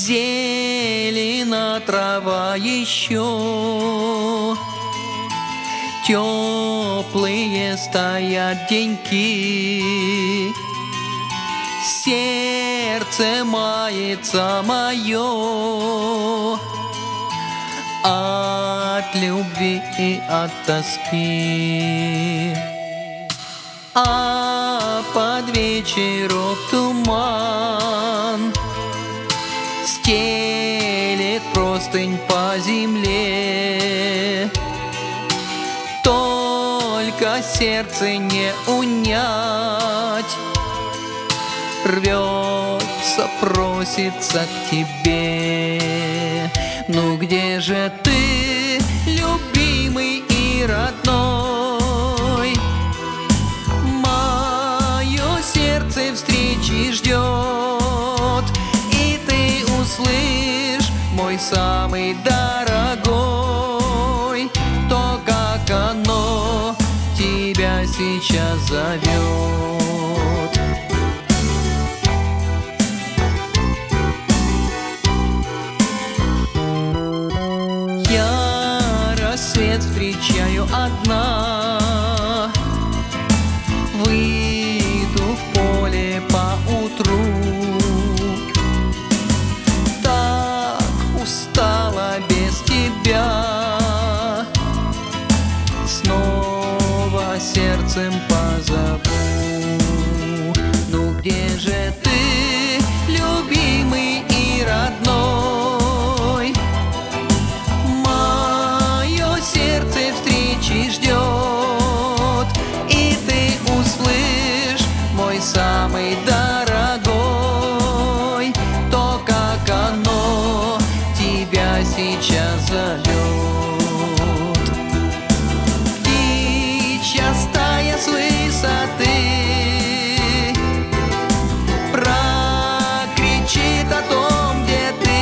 Зелена трава еще, теплые стоят деньки, сердце мается мое от любви и от тоски. А под вечерок туман стелет простынь по земле, только сердце не унять, рвется, просится к тебе. Ну где же ты, любимый и родной? Мое сердце встречи ждет, и ты услышь, мой самый дорогой, то, как оно тебя сейчас зовет. Я рассвет встречаю одна, выйду в поле поутру. Так устала без тебя, снова сердцем позову. Ну где же ты, любимый и родной? Мое сердце встречи ждет, и ты услышь, мой самый дорогой, то, как оно тебя сейчас зовет. Птичья стая с высоты прокричит о том, где ты.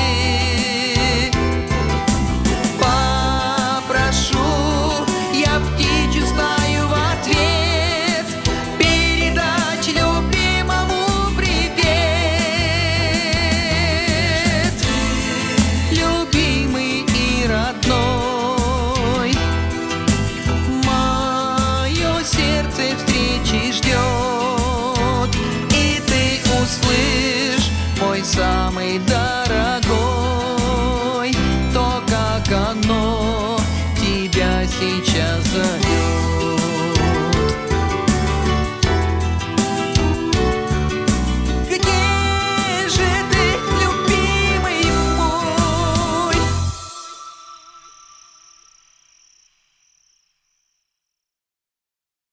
Попрошу я птичью стаю в ответ передать любимому привет. Любимый и родной, мое сердце встречи ждет, и ты услышь, мой самый дорогой, то, как оно тебя сейчас зовет.